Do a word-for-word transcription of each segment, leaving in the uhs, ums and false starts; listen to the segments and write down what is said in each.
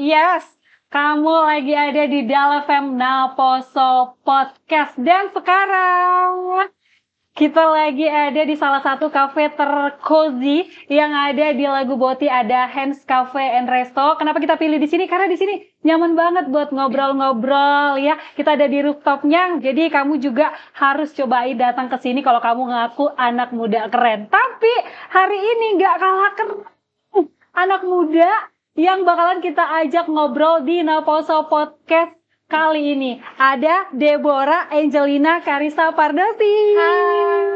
Yes, kamu lagi ada di Dalem Naposo Podcast. Dan sekarang kita lagi ada di salah satu cafe tercozy yang ada di Lagu Boti, ada Hands Cafe and Resto. Kenapa kita pilih di sini? Karena di sini nyaman banget buat ngobrol-ngobrol ya. Kita ada di rooftopnya, jadi kamu juga harus cobain datang ke sini kalau kamu ngaku anak muda keren. Tapi hari ini nggak kalah keren anak muda yang bakalan kita ajak ngobrol di Naposo Podcast kali ini. Ada Deborah Angelina Karissa Pardasi. Hai.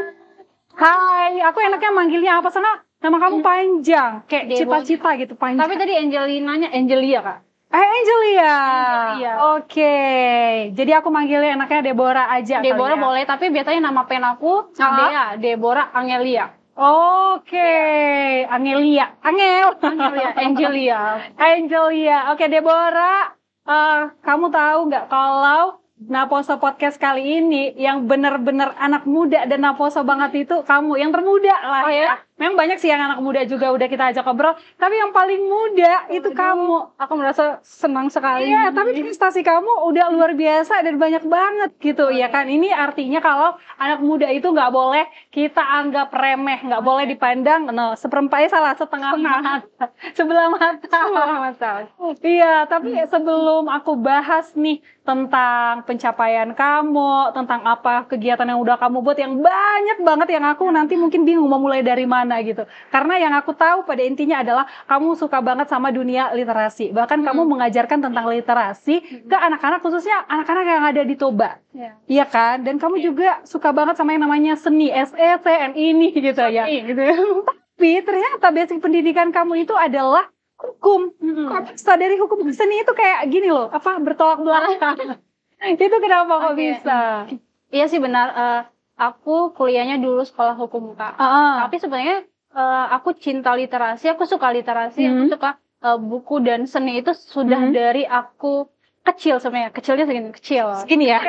Hai, aku enaknya manggilnya apa? Soalnya nama kamu panjang, kayak Deborah. cita-cita gitu panjang. Tapi tadi Angelinanya Angelia, Kak. Eh, Angelia. Angelia. Oke. Jadi aku manggilnya enaknya Deborah aja. Deborah kali ya. boleh, tapi biasanya nama pen aku Ah. Dea, Deborah Angelia. Oke, Angelia, Angel, Angelia, Angelia. Angelia. Oke, Deborah, eh, kamu tahu nggak kalau Naposo Podcast kali ini yang benar-benar anak muda dan Naposo banget itu kamu yang termuda lah Oh, ya? Memang banyak sih yang anak muda juga udah kita ajak ngobrol, tapi yang paling muda itu Aduh, kamu. Aku merasa senang sekali. Iya, tapi prestasi kamu udah luar biasa dan banyak banget gitu, ya kan? Ini artinya kalau anak muda itu nggak boleh kita anggap remeh, nggak boleh dipandang, no, seperempatnya salah, setengah mata, sebelah mata. Sebelah mata. Iya, tapi sebelum aku bahas nih tentang pencapaian kamu, tentang apa kegiatan yang udah kamu buat yang banyak banget yang aku nanti mungkin bingung mau mulai dari mana gitu. Karena yang aku tahu pada intinya adalah kamu suka banget sama dunia literasi. Bahkan kamu Hmm. mengajarkan tentang literasi ke anak-anak, khususnya anak-anak yang ada di Toba. Ya. Iya kan? Dan kamu juga suka banget sama yang namanya seni, S E, C, N, ini gitu ya. Gitu ya. Tapi ternyata basic pendidikan kamu itu adalah hukum. Hmm. Kok bisa dari hukum ke seni itu kayak gini loh, apa bertolak belakang. Itu kenapa kok Oke. bisa? Iya sih benar. eh, aku kuliahnya dulu sekolah hukum, Kak. Ah, Tapi sebenarnya eh, aku cinta literasi, aku suka literasi, Hmm. aku suka eh, buku dan seni itu sudah Hmm. dari aku kecil sebenarnya. Kecilnya segini kecil. Gini ya.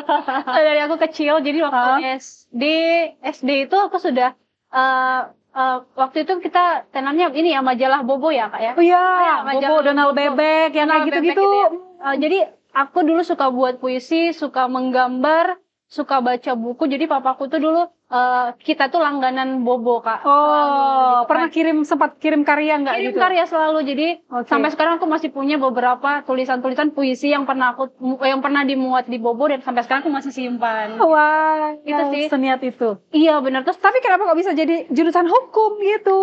Dari aku kecil, jadi waktu Ah. S D S D itu aku sudah eh, eh, waktu itu kita tenannya ini ya majalah Bobo ya, Kak ya. Oh iya, ya, Bobo, majalah Donald Bobo. Bebek, yang kayak Donald Bebek gitu-gitu. gitu ya. Eh, jadi aku dulu suka buat puisi, suka menggambar, suka baca buku. Jadi papaku tuh dulu eh, kita tuh langganan Bobo, Kak. Oh, Selalu, gitu. pernah kirim sempat kirim karya nggak Kirim gitu? karya selalu. Jadi Oke. sampai sekarang aku masih punya beberapa tulisan-tulisan puisi yang pernah aku yang pernah dimuat di Bobo dan sampai sekarang aku masih simpan. Wah, Itu sih. seniat itu. Iya benar. Terus Tapi kenapa kok bisa jadi jurusan hukum gitu?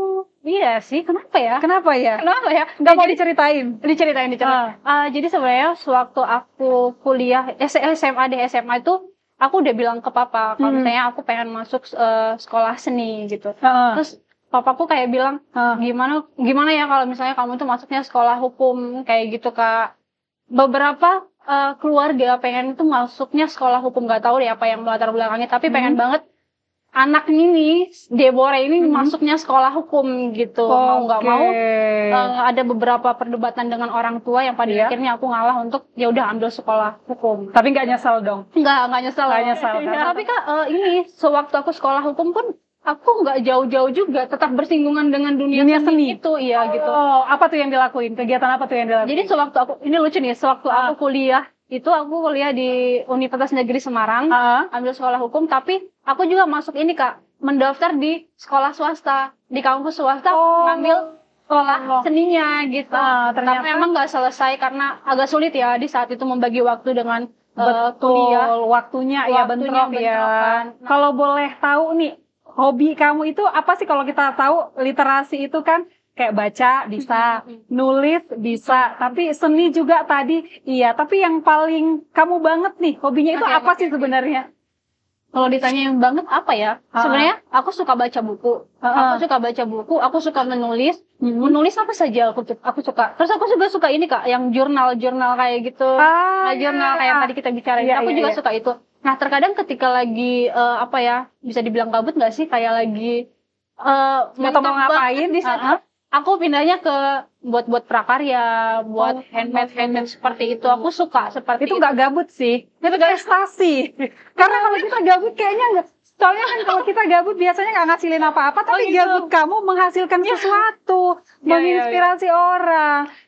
iya sih, kenapa ya? Kenapa ya? Kenapa ya? Nggak Ya, mau jadi diceritain? diceritain diceritain. Ah. Ah, jadi sebenarnya sewaktu aku kuliah S M A di S M A itu aku udah bilang ke papa kalau Hmm. misalnya aku pengen masuk eh, sekolah seni gitu. Heeh. Terus papaku kayak bilang Heeh. gimana gimana ya kalau misalnya kamu tuh masuknya sekolah hukum kayak gitu, Kak. Beberapa eh, keluarga pengen tuh masuknya sekolah hukum, nggak tahu deh apa yang melatar belakangnya, tapi pengen Hmm. banget anak ini Deborah ini Hmm. masuknya sekolah hukum gitu. Mau nggak Oke. mau eh, ada beberapa perdebatan dengan orang tua yang pada Iya. akhirnya aku ngalah untuk ya udah ambil sekolah hukum. Tapi nggak nyesal dong. Enggak, enggak nyesel. Nggak nyesel, kan? Tapi Kak, eh, ini sewaktu aku sekolah hukum pun aku nggak jauh-jauh juga, tetap bersinggungan dengan dunia, Dunia seni. itu, iya gitu. Oh, apa tuh yang dilakuin? Kegiatan apa tuh yang dilakuin? Jadi sewaktu aku, ini lucu nih, sewaktu Ah. aku kuliah, itu aku kuliah di Universitas Negeri Semarang, Ah. ambil sekolah hukum, tapi aku juga masuk ini Kak, mendaftar di sekolah swasta, di kampus swasta, Oh. ngambil sekolah Oh. seninya gitu. Ah, ternyata- Tapi memang nggak selesai karena agak sulit ya di saat itu membagi waktu dengan eh, Betul, kuliah. waktunya ya Waktunya bentrok ya. bentrokan. Nah. Kalau boleh tahu nih, hobi kamu itu apa sih? Kalau kita tahu literasi itu kan kayak baca bisa, nulis bisa, tapi seni juga tadi iya. Tapi yang paling kamu banget nih, hobinya itu Oke, apa oke, sih oke. sebenarnya? Kalau ditanya yang banget apa ya? Ah. Sebenarnya aku suka baca buku. Ah. Aku suka baca buku, aku suka menulis. Hmm. Menulis apa saja aku aku suka. Terus aku juga suka ini Kak, yang jurnal-jurnal kayak gitu. Ah, Nah, jurnal kayak yang tadi kita bicarain. Iya, aku iya, juga iya. suka itu. Nah, terkadang ketika lagi eh, apa ya? Bisa dibilang gabut nggak sih? Kayak lagi eh Nggak tahu mau mentok ngapain, banget di saat ah. aku pindahnya ke buat-buat prakarya, buat Oh. handmade handmade seperti itu. Aku suka seperti Itu nggak gabut sih, itu prestasi. Karena kalau kita gabut kayaknya nggak. Soalnya kan kalau kita gabut biasanya nggak ngasilin apa-apa, tapi Oh, gitu. gabut kamu menghasilkan sesuatu, Ya, menginspirasi orang.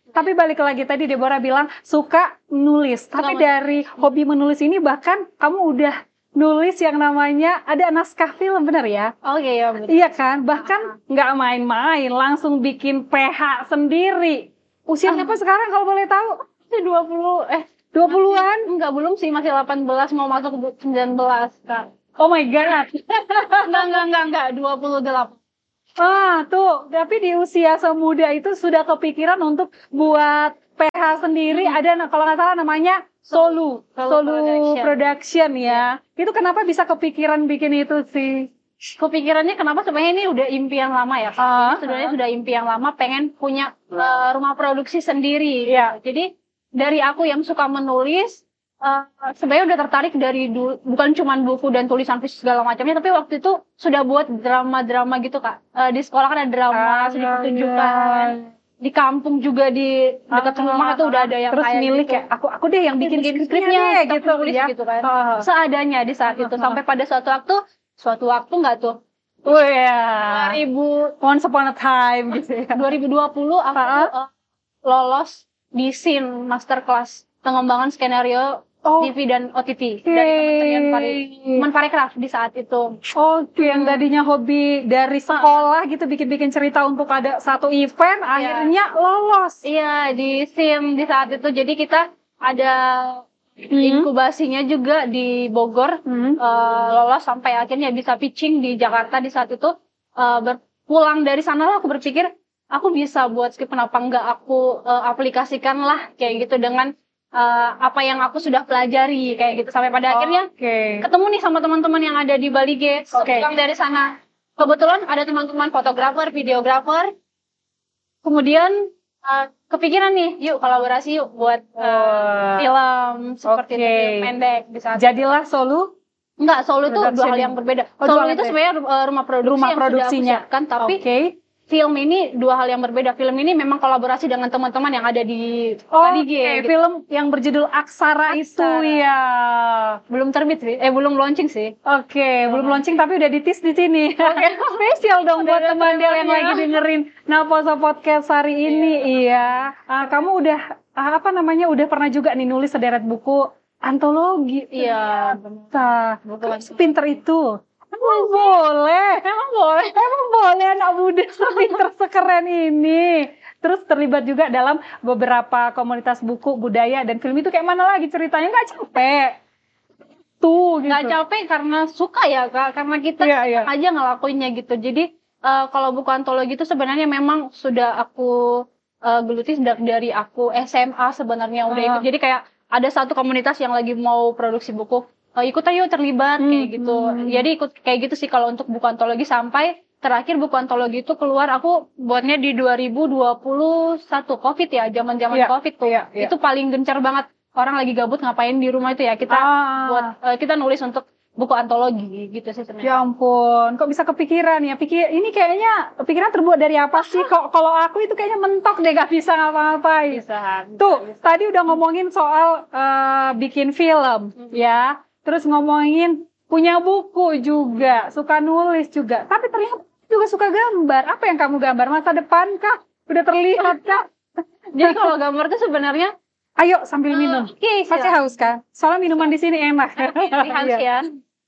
Tapi balik lagi tadi Deborah bilang suka nulis. Suka Tapi menulis. dari hobi menulis ini bahkan kamu udah nulis yang namanya ada naskah film, benar ya? Oh iya, iya betul. Iya kan? Bahkan nggak main-main, langsung bikin P H sendiri. Usianya apa sekarang kalau boleh tahu? Masih dua puluh eh dua puluhan? enggak, belum sih, masih delapan belas mau masuk sembilan belas, Kak. Oh my God. Enggak, enggak, enggak, enggak, dua puluh delapan. Ah, tuh. Tapi di usia semuda itu sudah kepikiran untuk buat P H sendiri. Hmm. Ada na- kalau nggak salah namanya Solu. Solu Solu Production. Production ya. Itu kenapa bisa kepikiran bikin itu sih? Kepikirannya kenapa sebenarnya ini udah impian lama ya, Kak. Ah, Ini sebenarnya sudah impian lama pengen punya uh, rumah produksi sendiri. Iya. Jadi dari aku yang suka menulis, uh, sebenarnya udah tertarik dari dulu, bukan cuma buku dan tulisan fisik segala macamnya, tapi waktu itu sudah buat drama-drama gitu, Kak. Uh, di sekolah kan ada drama, Ah, sedikit pertunjukan. Di kampung juga di dekat Ah, rumah tuh udah ada yang terus kayak milik gitu. ya. Aku aku deh yang bikin, Bikin skripnya deh, gitu tulis ya. gitu kan. Ah. Seadanya di saat itu. Ah. Sampai pada suatu waktu, suatu waktu nggak tuh, Oh ya. dua ribu Once upon a time gitu ya. dua ribu dua puluh aku Ah. uh, lolos di S I N Masterclass pengembangan skenario Oh, T V dan O T T dari Kementerian Pari Kemenparekraf di saat itu. Oke, yang tadinya hobi dari sekolah gitu bikin-bikin cerita untuk ada satu event, akhirnya lolos. Iya, di S I M di saat itu. Jadi kita ada inkubasinya juga di Bogor, Hmm. eh, lolos sampai akhirnya bisa pitching di Jakarta di saat itu. Eh, berpulang dari sana lah aku berpikir aku bisa buat skrip, kenapa enggak aku eh, aplikasikan lah kayak gitu dengan eh, apa yang aku sudah pelajari kayak gitu, sampai pada akhirnya Oke. ketemu nih sama teman-teman yang ada di Bali Gates. Oke. Pulang dari sana kebetulan ada teman-teman fotografer, videografer. Kemudian eh, kepikiran nih, yuk kolaborasi yuk buat eh, Wah. film seperti itu, Oke. film pendek di saat Jadilah Solu. enggak, Solo itu dua Production. hal yang berbeda. Oh, dua Solo hal itu yang sebenarnya uh, rumah produksi Rumah yang produksinya. sudah aku siapkan, tapi Oke. film ini dua hal yang berbeda. Film ini memang kolaborasi dengan teman-teman yang ada di Oh, Bali oke. G, gitu. Film yang berjudul Aksara, itu Aksara. ya. Belum terbit sih, eh belum launching sih. Oke, belum launching tapi udah ditis di sini. Spesial dong buat Udah ada teman Del yang trailernya. lagi dengerin Naposo Podcast hari ini. Iya. Ah, kamu udah ah, apa namanya? Udah pernah juga nih nulis sederet buku antologi. Iya, Nah, Buku kamu sepinter itu. Emang boleh. emang boleh. Emang boleh anak muda sepinter sekeren ini. Terus terlibat juga dalam beberapa komunitas buku, budaya, dan film itu kayak mana lagi ceritanya? Nggak capek. Tuh, gitu. Nggak capek karena suka ya, Kak. Karena kita Iya, iya. aja ngelakuinnya gitu. Jadi eh, kalau buku antologi itu sebenarnya memang sudah aku eh, geluti sejak dari aku S M A sebenarnya udah Ah. ikut. Jadi kayak ada satu komunitas yang lagi mau produksi buku, eh, ikut ayo terlibat kayak Hmm. gitu. Jadi ikut kayak gitu sih kalau untuk buku antologi, sampai terakhir buku antologi itu keluar aku buatnya di dua ribu dua puluh satu Covid ya, zaman-zaman Iya, Covid tuh. iya, iya. Itu paling gencar banget. Orang lagi gabut ngapain di rumah itu ya, kita Ah. buat eh, kita nulis untuk buku antologi gitu sih sebenarnya. Ya ampun, kok bisa kepikiran ya? Pikir ini kayaknya pikiran terbuat dari apa sih? Kok kalau aku itu kayaknya mentok deh, gak bisa ngapa-ngapain. Bisa. Tuh, tadi udah ngomongin soal eh, bikin film, Mhm. ya. Terus ngomongin punya buku juga, suka nulis juga. Tapi ternyata juga suka gambar. Apa yang kamu gambar? Masa depan kah? Udah terlihat kah? Jadi kalau gambar tuh sebenarnya Ayo sambil minum. Oke, Masih haus kan? Soalnya minuman di sini enak. silakan Iya. ya.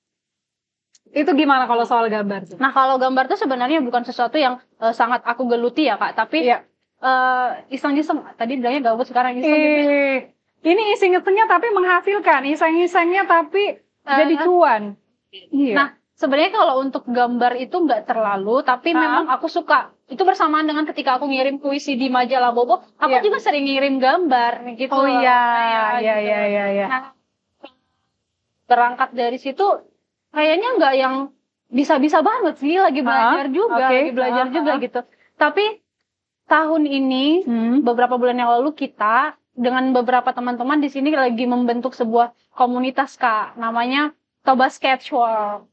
Itu gimana kalau soal gambar? tuh? Nah, kalau gambar tuh sebenarnya bukan sesuatu yang eh, sangat aku geluti ya, Kak, tapi Iya. eh, iseng-iseng. Tadi bilangnya gabut, sekarang iseng gitu. Eh, ini iseng-isengnya tapi menghasilkan, iseng-isengnya tapi Eh, jadi cuan. Iya. Nah, sebenarnya kalau untuk gambar itu nggak terlalu, tapi Ah. memang aku suka. Itu bersamaan dengan ketika aku ngirim puisi di majalah Bobo, aku Iya. juga sering ngirim gambar gitu. Oh iya, Kayak iya, gitu. iya, iya, iya. Nah, berangkat dari situ kayaknya nggak yang bisa-bisa banget sih, lagi belajar juga, oke. lagi belajar Ah, juga ah. gitu. Tapi tahun ini, Hmm. beberapa bulan yang lalu kita dengan beberapa teman-teman di sini lagi membentuk sebuah komunitas, Kak, namanya Toba Sketch Wall.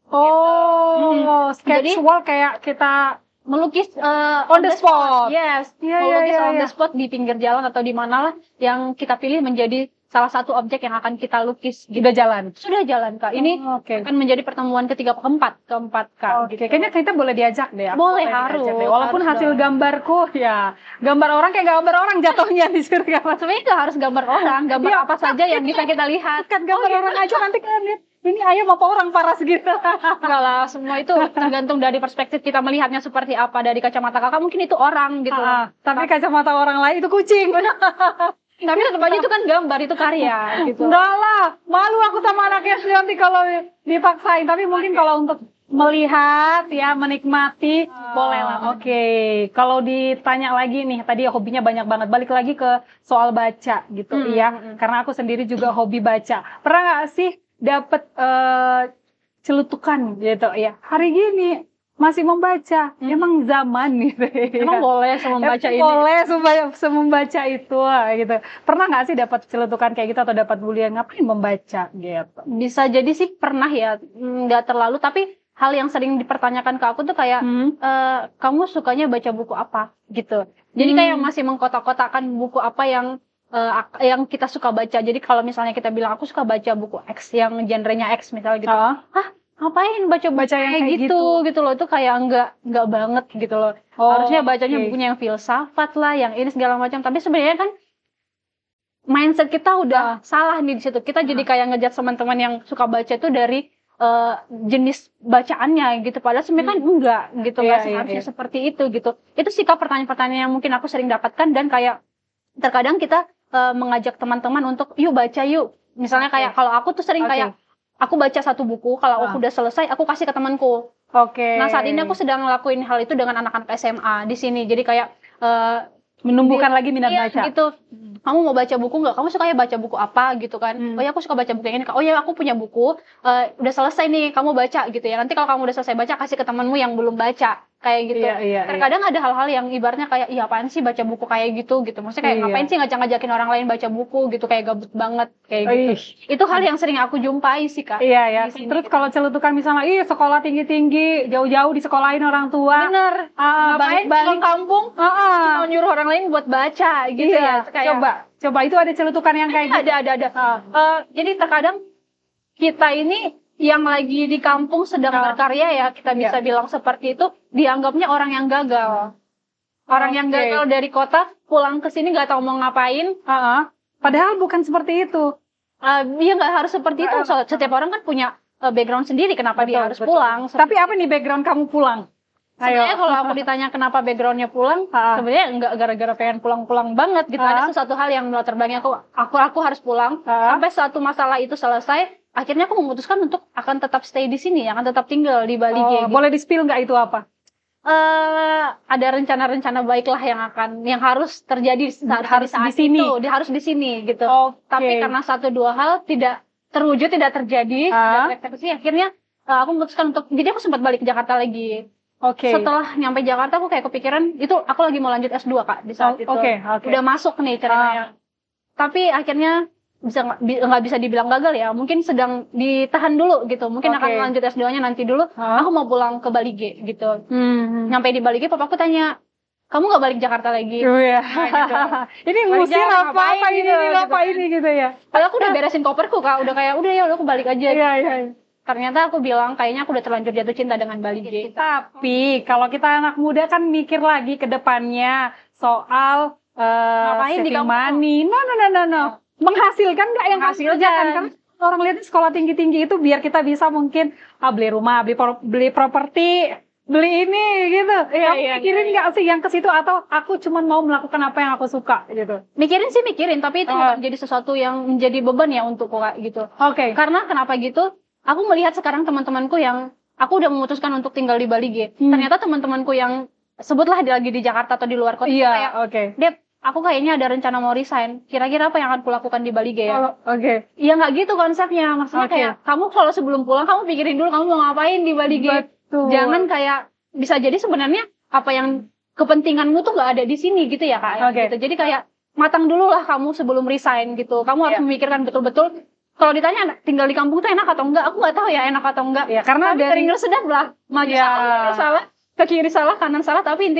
Oh, sketch Jadi- wall kayak kita Melukis eh, On the spot. Yes, Iya, iya, melukis iya, on iya. the spot di pinggir jalan atau di mana lah yang kita pilih menjadi salah satu objek yang akan kita lukis. Udah jalan. Sudah jalan Kak. Ini Oh, oke. akan menjadi pertemuan ketiga keempat, keempat Kak. Oke, gitu. kayaknya kita boleh diajak deh. Aku Boleh, boleh harus, diajak deh. Walaupun harus hasil dong. gambarku ya gambar orang kayak gambar orang jatuhnya di surga. Sebenarnya nggak harus gambar orang, gambar Iya. apa saja yang bisa kita lihat. Kan gambar orang aja nanti kalian lihat ini ayam apa orang paras gitu. Enggak lah, semua itu tergantung dari perspektif kita melihatnya seperti apa. Dari kacamata kakak mungkin itu orang gitu. Ah, tapi kacamata orang lain itu kucing. Tapi tetap aja itu kan gambar, itu karya gitu. Enggak lah, malu aku sama anaknya sih nanti kalau dipaksain. Tapi mungkin kalau untuk melihat ya, menikmati, boleh lah. Oke, kalau ditanya lagi nih, tadi hobinya banyak banget. Balik lagi ke soal baca gitu Hmm, ya. hmm. Karena aku sendiri juga hobi baca. Pernah nggak sih dapet eh, celutukan gitu ya? Hari gini masih membaca, Hmm. emang zaman gitu. Emang boleh sama membaca Emang ini? boleh sembaca, semembaca itu ah, gitu. Pernah nggak sih dapat celutukan kayak gitu atau dapat bulian ngapain membaca gitu? Bisa jadi sih pernah ya, nggak terlalu. Tapi hal yang sering dipertanyakan ke aku tuh kayak, Hmm. "Eh, kamu sukanya baca buku apa?" gitu. Jadi Hmm. kayak masih mengkotak-kotakan buku apa yang eh, ak- yang kita suka baca. Jadi kalau misalnya kita bilang aku suka baca buku X yang genrenya X misalnya gitu. Ah, Ngapain baca buku Baca yang kayak kayak gitu gitu loh. Itu kayak enggak enggak banget gitu loh. oh, Harusnya bacanya oke. bukunya yang filsafat lah, yang ini segala macam. Tapi sebenarnya kan mindset kita udah salah nih di situ. Kita jadi kayak ngejat teman-teman yang suka baca itu dari eh, jenis bacaannya gitu. Padahal sebenarnya kan enggak gitu, Iya, nggak iya, seharusnya iya. seperti itu gitu. Itu sikap pertanyaan-pertanyaan yang mungkin aku sering dapatkan, dan kayak terkadang kita eh, mengajak teman-teman untuk yuk baca yuk. Misalnya Oke. kayak kalau aku tuh sering Oke. kayak aku baca satu buku, kalau Ah. aku udah selesai aku kasih ke temanku. Oke. Nah, saat ini aku sedang ngelakuin hal itu dengan anak-anak S M A di sini. Jadi kayak eh, menumbuhkan lagi minat iya, baca. gitu. Kamu mau baca buku nggak? Kamu suka ya baca buku apa gitu kan? Hmm. Oh ya aku suka baca buku yang ini. Kak. Oh ya aku punya buku. eh, udah selesai nih, kamu baca gitu ya. Nanti kalau kamu udah selesai baca, kasih ke temanmu yang belum baca. Kayak gitu. Iya, iya, Terkadang ada hal-hal yang ibaratnya kayak, iya apaan sih baca buku kayak gitu gitu. Maksudnya kayak Iya. ngapain sih ngajak-ngajakin orang lain baca buku gitu, kayak gabut banget kayak gitu. Ih. Itu hal yang sering aku jumpai sih Kak. Iya ya. Di sini Terus gitu. kalau celutukan misalnya, ih sekolah tinggi-tinggi, jauh-jauh disekolahin orang tua. Bener. Ah, Ngapain balik-balik. pulang kampung Ah, ah. cuma nyuruh orang lain buat baca gitu Iya, ya. Kayak, coba, coba itu ada celutukan yang kayak gitu. ada ada ada. Eh, jadi terkadang kita ini yang lagi di kampung sedang Ah. berkarya ya, kita bisa Iya. bilang seperti itu, dianggapnya orang yang gagal. Orang yang Oke. gagal dari kota pulang ke sini nggak tahu mau ngapain. Ah, ah. Padahal bukan seperti itu. Eh, dia nggak harus seperti itu. Ah. So, setiap orang kan punya eh, background sendiri kenapa dia Betul, harus betul. pulang. Tapi apa nih background kamu pulang? Sebenarnya kalau aku ditanya kenapa backgroundnya pulang, Ah. sebenarnya nggak gara-gara pengen pulang-pulang banget gitu. Ah. Ada sesuatu hal yang melatar belakangnya aku, aku aku harus pulang. Ah. Sampai suatu masalah itu selesai, akhirnya aku memutuskan untuk akan tetap stay di sini, akan tetap tinggal di Bali. Oh, G. boleh di-spill nggak itu apa? Eh, ada rencana-rencana baiklah yang akan, yang harus terjadi saat Harus saat di sini. itu, di- harus di sini gitu. Oke. Tapi karena satu dua hal tidak terwujud, tidak terjadi, Ah. tidak tereksekusi, akhirnya eh, aku memutuskan untuk, jadi aku sempat balik ke Jakarta lagi. Oke. Setelah nyampe Jakarta aku kayak kepikiran itu aku lagi mau lanjut S dua Kak di saat Oh, itu. Oke, oke. Udah masuk nih ceritanya. Tapi akhirnya bisa nggak bi- nggak bisa dibilang gagal ya. Mungkin sedang ditahan dulu gitu. Mungkin Oke. akan lanjut S dua-nya nanti dulu. Hah? Aku mau pulang ke Bali G gitu. Hmm. Nyampe di Bali G papaku tanya, "Kamu nggak balik Jakarta lagi?" Oh, iya. gitu. Ini Balik ngusir jalan, apa ngapain apa ini, gitu, ini gitu apa kan. ini gitu ya. Padahal aku udah beresin koperku Kak. Udah kayak udah ya udah aku balik aja. Iya, iya. Ternyata aku bilang kayaknya aku udah terlanjur jatuh cinta dengan Bali G. Tapi kalau kita anak muda kan mikir lagi ke depannya soal eh Ngapain di saving kampung? money. No, no, no, no, no. Menghasilkan nggak yang kamu Menghasilkan. kerjakan? Kan orang lihat sekolah tinggi-tinggi itu biar kita bisa mungkin ah, beli rumah, beli pro- beli properti, beli ini gitu. Iya, Kamu iya, mikirin iya, nggak sih yang ke situ atau aku cuma mau melakukan apa yang aku suka gitu? Mikirin sih mikirin, tapi itu Ah. bukan jadi sesuatu yang menjadi beban ya untukku Kak gitu. Oke. Karena kenapa gitu? Aku melihat sekarang teman-temanku yang aku udah memutuskan untuk tinggal di Bali G. Hmm. Ternyata teman-temanku yang sebutlah di- lagi di Jakarta atau di luar kota itu kayak, Iya, oke. Dep, aku kayaknya ada rencana mau resign. Kira-kira apa yang akan kulakukan di Bali G ya? Oh, Oke. Iya nggak gitu konsepnya. Maksudnya Oke. kayak kamu kalau sebelum pulang kamu pikirin dulu kamu mau ngapain di Bali G. Betul. Jangan kayak bisa jadi sebenarnya apa yang kepentinganmu tuh nggak ada di sini gitu ya Kak. Oke. Gitu. Jadi kayak matang dulu lah kamu sebelum resign gitu. Kamu harus Iya. memikirkan betul-betul. Kalau ditanya tinggal di kampung tuh enak atau enggak, aku nggak tahu ya enak atau enggak. Ya, karena Tapi dari sering sedap lah. Maju Iya. salah, maju salah, ke kiri salah, kanan salah. Tapi intinya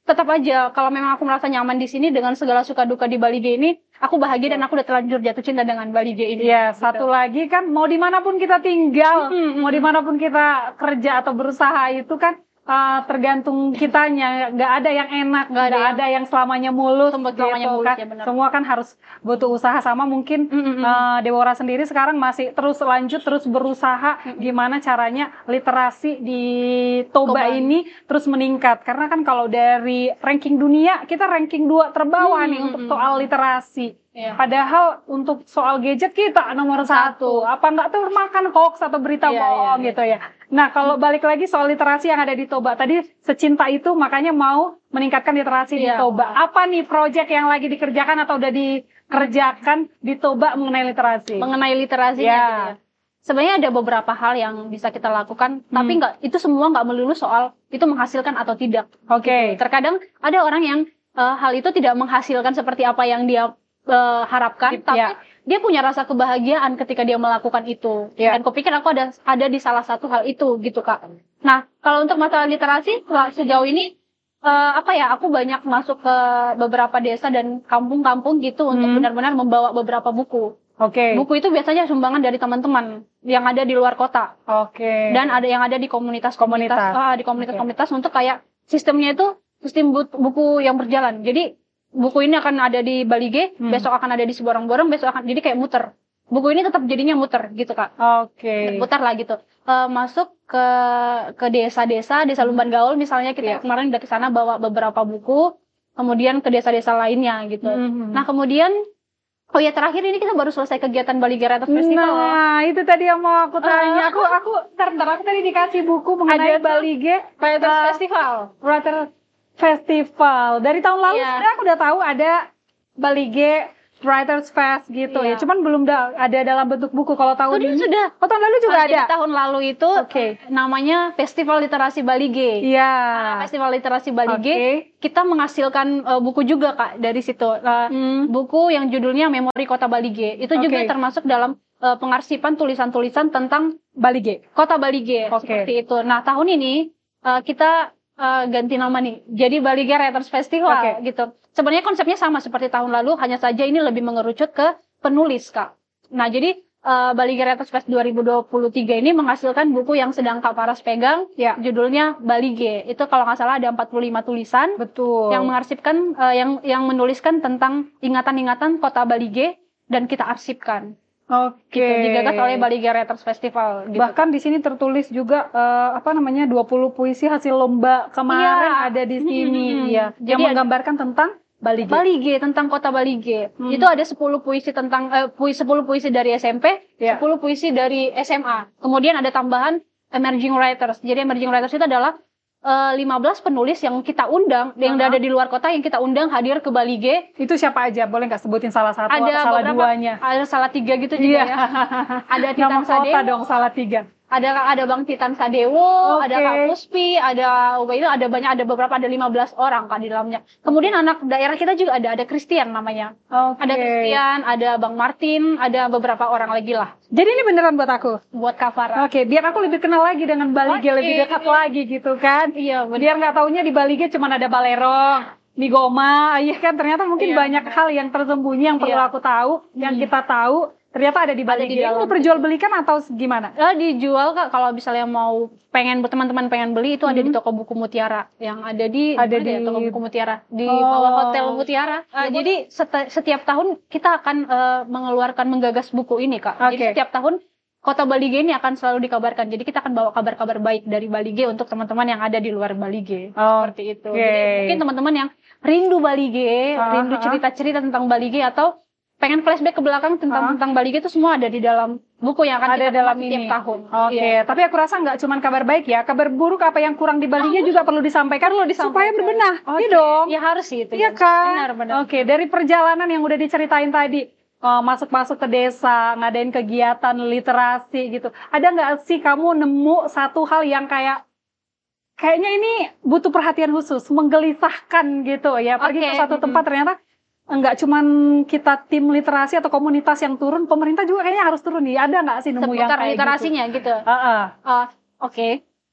tetap aja kalau memang aku merasa nyaman di sini dengan segala suka duka di Bali G ini, aku bahagia dan aku udah terlanjur jatuh cinta dengan Bali G ini. Iya, gitu. satu lagi kan mau dimanapun kita tinggal, Hmm, mau hmm. dimanapun kita kerja atau berusaha itu kan uh, tergantung kitanya. Nggak ada yang enak, Nggak ada nggak yang- ada yang selamanya mulus, Semua selamanya gitu mulus, kan. ya benar. Semua kan harus butuh usaha sama mungkin. Hmm, hmm, hmm. uh, Deborah sendiri sekarang masih terus lanjut, terus berusaha Hmm. gimana caranya literasi di Toba Toba. ini terus meningkat. Karena kan kalau dari ranking dunia kita ranking dua terbawah Hmm, nih hmm, untuk hmm. soal literasi. Iya. Padahal untuk soal gadget kita nomor satu. Satu. Apa nggak tuh makan hoax atau berita Iya, bohong iya, gitu ya. Nah kalau balik lagi soal literasi yang ada di Toba tadi, secinta itu makanya mau meningkatkan literasi di Iya. Toba. Apa nih proyek yang lagi dikerjakan atau udah dikerjakan di Toba mengenai literasi? Mengenai literasinya Ya. gitu ya. Sebenarnya ada beberapa hal yang bisa kita lakukan, Hmm. tapi nggak itu semua nggak melulu soal itu menghasilkan atau tidak. Oke. Terkadang ada orang yang eh, hal itu tidak menghasilkan seperti apa yang dia eh, harapkan, Iya. tapi dia punya rasa kebahagiaan ketika dia melakukan itu. Iya. Dan kupikir aku ada ada di salah satu hal itu gitu Kak. Nah kalau untuk masalah literasi wah, sejauh ini eh, apa ya aku banyak masuk ke beberapa desa dan kampung-kampung gitu untuk Hmm. benar-benar membawa beberapa buku. Oke. Buku itu biasanya sumbangan dari teman-teman yang ada di luar kota Oke. dan ada yang ada di komunitas-komunitas Komunitas. ah, di komunitas-komunitas untuk kayak sistemnya itu sistem bu- buku yang berjalan. Jadi buku ini akan ada di Bali G, Hmm. besok akan ada di Siborong-Borong, besok akan jadi kayak muter. Buku ini tetap jadinya muter gitu Kak. Oke. Putar lah gitu. Eh, masuk ke ke desa-desa, desa Lumban Gaul misalnya kita Iya. kemarin udah ke sana bawa beberapa buku, kemudian ke desa-desa lainnya gitu. Hmm. Nah, kemudian oh ya terakhir ini kita baru selesai kegiatan Bali G Writers Festival. Nah, itu tadi yang mau aku tanya. Eh. Aku aku ntar, ntar aku tadi dikasih buku mengenai Ada tuh. Bali G Writers eh, Festival. Writer Festival. Dari tahun lalu Iya. sebenarnya aku udah tahu ada Bali G Writers Fest gitu ya. Iya. Cuman belum da- ada dalam bentuk buku. Kalau tahun Sudah, ini sudah. Oh, tahun lalu juga Ah, jadi ada. tahun lalu itu Oke. namanya Festival Literasi Bali G. Iya. Nah, Festival Literasi Bali G, Oke. kita menghasilkan eh, buku juga Kak dari situ. Nah, Hmm. buku yang judulnya Memori Kota Bali G. Itu juga Oke. termasuk dalam eh, pengarsipan tulisan-tulisan tentang Bali G. Kota Bali G Oke. seperti itu. Nah, tahun ini eh, kita eh, ganti nama nih. Jadi Bali G Writers Festival Oke. gitu. Sebenarnya konsepnya sama seperti tahun lalu, hanya saja ini lebih mengerucut ke penulis, Kak. Nah, jadi eh, Bali G Writers Fest dua ribu dua puluh tiga ini menghasilkan buku yang sedang Kak Paras pegang, Ya. judulnya Bali G. Itu kalau nggak salah ada empat puluh lima tulisan Betul. yang mengarsipkan eh, yang yang menuliskan tentang ingatan-ingatan Kota Bali G dan kita arsipkan. Oke. Gitu, digagas oleh Bali G Writers Festival gitu. Bahkan di sini tertulis juga eh, apa namanya dua puluh puisi hasil lomba kemarin Iya. ada di sini, Hmm, ya, jadi yang ada- menggambarkan tentang Bali G. Bali G tentang Kota Bali G. Hmm. Itu ada sepuluh puisi tentang eh, puisi sepuluh puisi dari S M P, Ya. sepuluh puisi dari S M A. Kemudian ada tambahan emerging writers. Jadi emerging writers itu adalah eh, lima belas penulis yang kita undang, yang Aha. ada di luar kota yang kita undang hadir ke Bali G. Itu siapa aja? Boleh nggak sebutin salah satu Ada atau salah beberapa, duanya? ada salah tiga gitu juga Iya. ya. Ada Nama Titan kota Sadewo, dong, salah tiga. ada ada Bang Titan Sadewo, Oke. ada Kak Puspi, ada oh, itu ada banyak, ada beberapa, ada lima belas orang Kak di dalamnya. Kemudian anak daerah kita juga ada, ada Christian namanya. Oke. Ada Christian, ada Bang Martin, ada beberapa orang lagi lah Jadi ini beneran buat aku. buat Kak Farah. Oke, biar aku lebih kenal lagi dengan Bali G, Oke. lebih dekat lagi gitu kan. Iya, benar. Biar nggak taunya di Bali G cuma ada balerong, mie goma, iya kan, ternyata mungkin Iya. banyak hal yang tersembunyi yang perlu Iya. aku tahu, yang Hmm. kita tahu ternyata ada di Bali Ada di G. dalam. Itu perjualbelikan atau gimana? Eh, dijual Kak kalau misalnya mau pengen teman-teman pengen beli itu ada di Hmm. toko buku Mutiara yang ada di Ada mana ya, di- toko buku Mutiara di Oh. bawah Hotel Mutiara. Eh, jadi seti- setiap tahun kita akan eh, mengeluarkan menggagas buku ini Kak. Jadi Oke. setiap tahun Kota Bali G ini akan selalu dikabarkan. Jadi kita akan bawa kabar-kabar baik dari Bali G untuk teman-teman yang ada di luar Bali G. Oh, Seperti itu. oke. Jadi mungkin teman-teman yang rindu Bali G, Ah, rindu ah. cerita-cerita tentang Bali G atau pengen flashback ke belakang tentang Ah. tentang Bali G itu semua ada di dalam buku yang akan Ada kita dalam kemas setiap ini. tahun. Oke, Iya. tapi aku rasa nggak cuma kabar baik ya, kabar buruk apa yang kurang di Bali G juga perlu disampaikan, Perlu disampaikan. supaya berbenah. Oke. Iya dong. Ya harus sih itu. Iya ya. kan? Benar, benar. Oke, dari perjalanan yang udah diceritain tadi, eh, masuk-masuk ke desa, ngadain kegiatan literasi gitu. Ada nggak sih kamu nemu satu hal yang kayak kayaknya ini butuh perhatian khusus, menggelisahkan gitu ya. Pergi Oke, ke satu mm-mm. tempat ternyata nggak cuman kita tim literasi atau komunitas yang turun, pemerintah juga kayaknya harus turun nih. Ada nggak sih nemu yang Seputar kayak literasinya gitu. gitu? Heeh. Uh, Oke.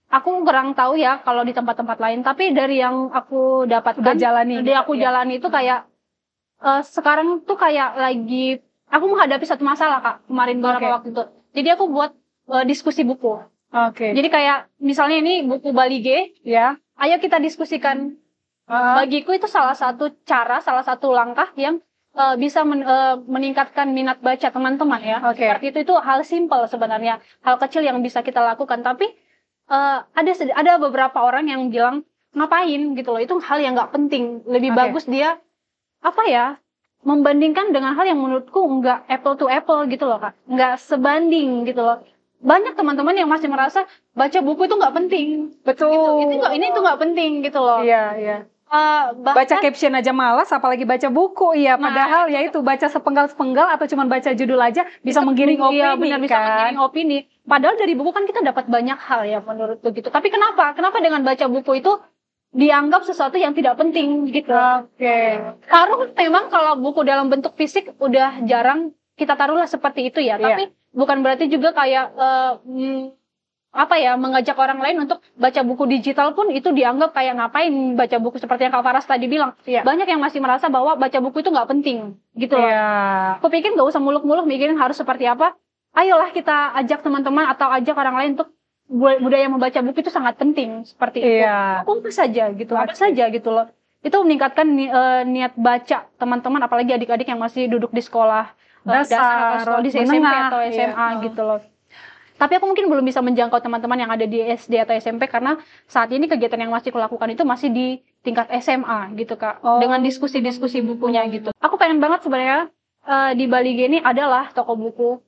aku kurang tahu ya kalau di tempat-tempat lain, tapi dari yang aku dapatkan, Udah jalani dari gitu, aku ya. jalani itu kayak uh, sekarang tuh kayak lagi aku menghadapi satu masalah Kak kemarin beberapa Oke. waktu itu. Jadi aku buat uh, diskusi buku. Oke. Jadi kayak misalnya ini buku Bali G, Ya. ayo kita diskusikan. Uh, Bagiku itu salah satu cara, salah satu langkah yang uh, bisa men, uh, meningkatkan minat baca teman-teman ya. Oke. Seperti itu itu hal simpel sebenarnya, hal kecil yang bisa kita lakukan. Tapi uh, ada sed- ada beberapa orang yang bilang ngapain gitu loh, itu hal yang nggak penting. Lebih Oke. bagus dia apa ya? Membandingkan dengan hal yang menurutku nggak apple to apple gitu loh Kak, nggak sebanding gitu loh. Banyak teman-teman yang masih merasa baca buku itu nggak penting. Betul. Gitu. Itu nggak, ini tuh nggak penting gitu loh. Iya, iya. Uh, Baca bahkan caption aja malas, apalagi baca buku. Iya, Nah, padahal ya itu baca sepenggal-sepenggal atau cuma baca judul aja bisa menggiring opini, iya, benar, bisa kan? menggiring opini. Padahal dari buku kan kita dapat banyak hal ya menurutku gitu. Tapi kenapa? Kenapa dengan baca buku itu dianggap sesuatu yang tidak penting gitu? Oke. Taruh memang kalau buku dalam bentuk fisik udah jarang kita taruhlah seperti itu ya. Iya. Tapi bukan berarti juga kayak eh, hmm, apa ya, mengajak orang lain untuk baca buku digital pun itu dianggap kayak ngapain baca buku, seperti yang Kak Faras tadi bilang. Iya. Banyak yang masih merasa bahwa baca buku itu nggak penting gitu loh. Iya. Aku pikir nggak usah muluk-muluk mikirin harus seperti apa. Ayolah kita ajak teman-teman atau ajak orang lain untuk bu- budaya membaca buku itu sangat penting seperti itu. Iya. Apa saja gitu, apa Oke. saja gitu loh. Itu meningkatkan ni- eh, niat baca teman-teman, apalagi adik-adik yang masih duduk di sekolah eh, Dasar, dasar atau di S M P menengah, atau S M A iya. gitu loh. Tapi aku mungkin belum bisa menjangkau teman-teman yang ada di S D atau S M P karena saat ini kegiatan yang masih kulakukan itu masih di tingkat S M A gitu Kak. Oh. Dengan diskusi-diskusi bukunya gitu. Aku pengen banget sebenarnya eh, di Bali G ini adalah toko buku.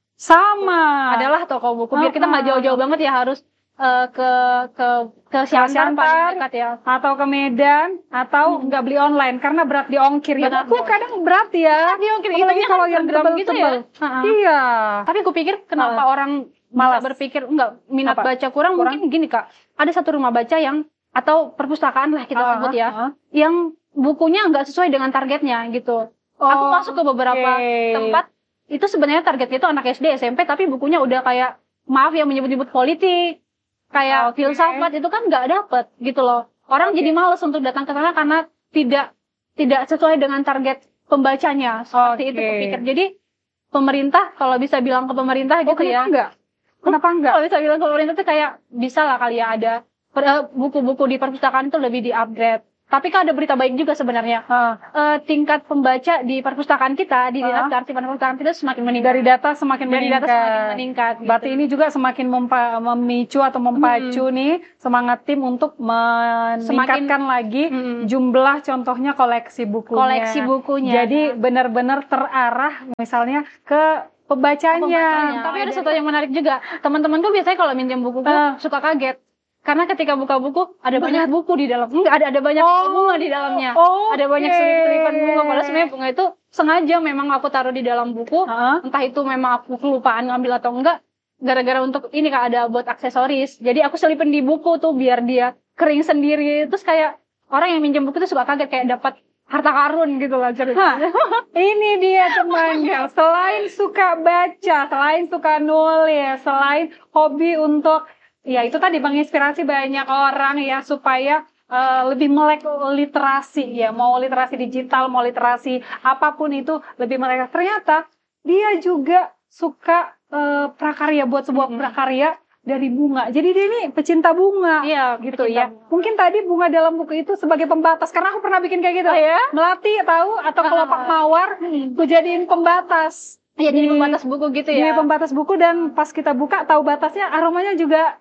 Sama. Adalah toko buku. Biar kita nggak Uh-uh. jauh-jauh banget ya harus eh, ke ke ke Siantar Siantar. paling dekat ya. Atau ke Medan, atau Hmm. nggak beli online karena berat di ongkir. Ya, Benar, buku benar. kadang berat ya. Di ongkir Apalagi itu kalau kan yang program gitu ya. tebel-tebel. Heeh. Iya. Tapi aku pikir kenapa orang Malas. malas berpikir enggak minat Apa? baca kurang, Kurang? mungkin gini Kak. Ada satu rumah baca yang atau perpustakaan lah kita Uh-uh, sebut ya, uh-uh. yang bukunya nggak sesuai dengan targetnya gitu. Aku Oh, masuk ke beberapa oke. tempat itu sebenarnya targetnya itu anak S D, S M P, tapi bukunya udah kayak maaf ya menyebut-nyebut politik, kayak Oke. filsafat, itu kan nggak dapet gitu loh. Orang Oke. jadi males untuk datang ke sana karena tidak tidak sesuai dengan target pembacanya. Seperti itu Oke. kupikir. Jadi pemerintah kalau bisa bilang ke pemerintah Oh, gitu ya. kenapa enggak? Kenapa enggak? Kalau bisa bilang ke pemerintah tuh kayak bisa lah kali ya ada per- eh, buku-buku di perpustakaan itu lebih di-upgrade. Tapi kan ada berita baik juga sebenarnya. Ah, Eh, tingkat pembaca di perpustakaan kita, di Ah. dinas kearsipan perpustakaan kita semakin meningkat. dari data semakin Dari meningkat. data semakin meningkat. gitu. Berarti ini juga semakin mempa- memicu atau mempacu nih semangat tim untuk meningkatkan lagi Mm. jumlah contohnya koleksi bukunya. Koleksi bukunya. Jadi benar-benar terarah misalnya ke pembacanya. Pembacanya. Tapi ada satu yang menarik juga. Teman-temanku biasanya kalau minjem buku Ah. suka kaget. Karena ketika buka buku ada banyak buku di dalam. Enggak, ada ada banyak Oh. bunga di dalamnya. Oke. Ada banyak selip-selipan bunga. Padahal sebenarnya bunga itu sengaja memang aku taruh di dalam buku. Heeh. Entah itu memang aku kelupaan ngambil atau enggak. Gara-gara untuk ini Kak ada buat aksesoris. Jadi aku selipin di buku tuh biar dia kering sendiri. Terus kayak orang yang minjem buku tuh suka kaget kayak dapat harta karun gitu lah ceritanya. Ini dia temannya. Selain suka baca, selain suka nulis, selain hobi untuk ya itu tadi menginspirasi banyak orang ya supaya eh, lebih melek literasi ya, mau literasi digital, mau literasi apapun itu lebih melek. Ternyata dia juga suka eh, prakarya, buat sebuah Mm-mm. prakarya dari bunga. Jadi dia ini pecinta bunga. Iya, Gitu pecinta ya. bunga. Mungkin tadi bunga dalam buku itu sebagai pembatas karena aku pernah bikin kayak gitu. Oh ya? Melati tahu atau Ah. kelopak mawar, gue jadiin pembatas. Iya, jadi Di- pembatas buku gitu Jadi ya. pembatas buku dan pas kita buka tahu batasnya aromanya juga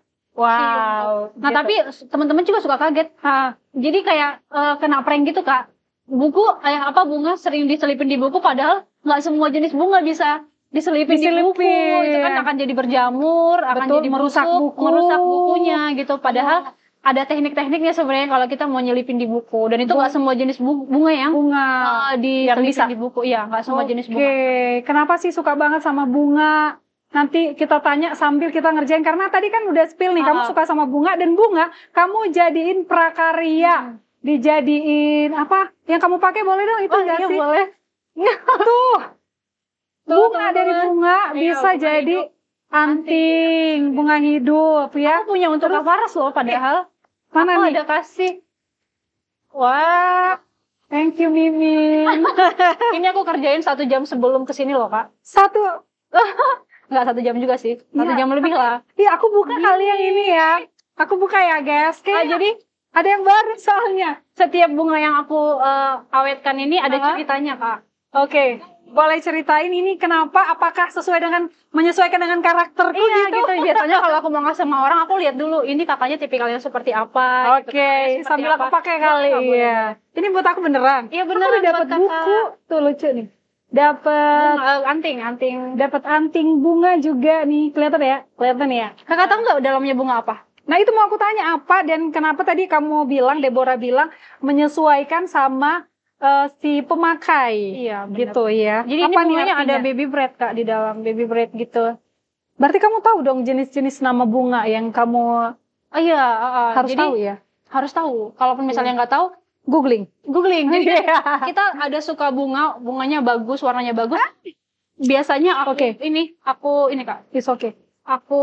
wow. Nah, gitu. tapi teman-teman juga suka kaget. Ah, Jadi kayak eh, kena prank gitu, Kak. Buku kayak apa bunga sering diselipin di buku padahal nggak semua jenis bunga bisa diselipin, di buku. Diselipin. Itu kan akan jadi berjamur, akan Betul, jadi merusak busuk, buku. merusak bukunya gitu. Padahal ada teknik-tekniknya sebenarnya kalau kita mau nyelipin di buku. Dan itu nggak semua jenis bu- bunga yang bunga. eh, diselipin bisa. di buku. Iya, nggak semua jenis Oke, bunga. kenapa sih suka banget sama bunga? Nanti kita tanya sambil kita ngerjain karena tadi kan udah spill nih, kamu Ah. suka sama bunga dan bunga kamu jadiin prakarya, dijadiin apa? Yang kamu pakai boleh dong itu Oh nggak iya sih? boleh. Tuh, Tuh, bunga dari teman-teman. bunga Iya, bisa bunga jadi hidup. anting, bunga hidup ya. Aku punya untuk Kak Faras loh padahal. Mana aku nih? ada kasih. Wah, Thank you Mimin. ini aku kerjain satu jam sebelum kesini loh Kak. Satu. Nggak satu jam juga sih, satu Ya. jam lebih lah. Iya, aku buka kali yang ini ya. Aku buka ya guys. Ah, Kayak jadi ada yang baru soalnya. setiap bunga yang aku eh, awetkan ini ada Ah. ceritanya Kak. Oke, boleh ceritain ini kenapa? Apakah sesuai dengan menyesuaikan dengan karakterku Iya gitu? gitu. Biasanya kalau aku mau ngasih sama orang, aku lihat dulu ini kakaknya tipikalnya seperti apa. Oke, gitu. Kakaknya seperti sambil aku apa. pakai kali. Boleh, boleh, Iya. Ini buat aku beneran. Iya Aku beneran udah dapat buat kakak. buku. Tuh lucu nih. Dapat Bunga, eh, anting, anting. dapat anting bunga juga nih. Kelihatan ya? Kelihatan ya? Kakak tahu nggak dalamnya bunga apa? Nah, itu mau aku tanya apa dan kenapa tadi kamu bilang, Deborah bilang menyesuaikan sama eh, si pemakai. Iya, benar. Gitu ya. Jadi apa ini bunganya ada artinya? baby bread Kak di dalam, baby bread gitu. Berarti kamu tahu dong jenis-jenis nama bunga yang kamu Oh iya, uh, uh, harus jadi tahu ya? harus tahu. Kalaupun misalnya nggak tahu, Googling. googling. Jadi Iya. kita ada suka bunga, bunganya bagus, warnanya bagus. Biasanya aku Oke. ini, aku ini Kak, It's okay. aku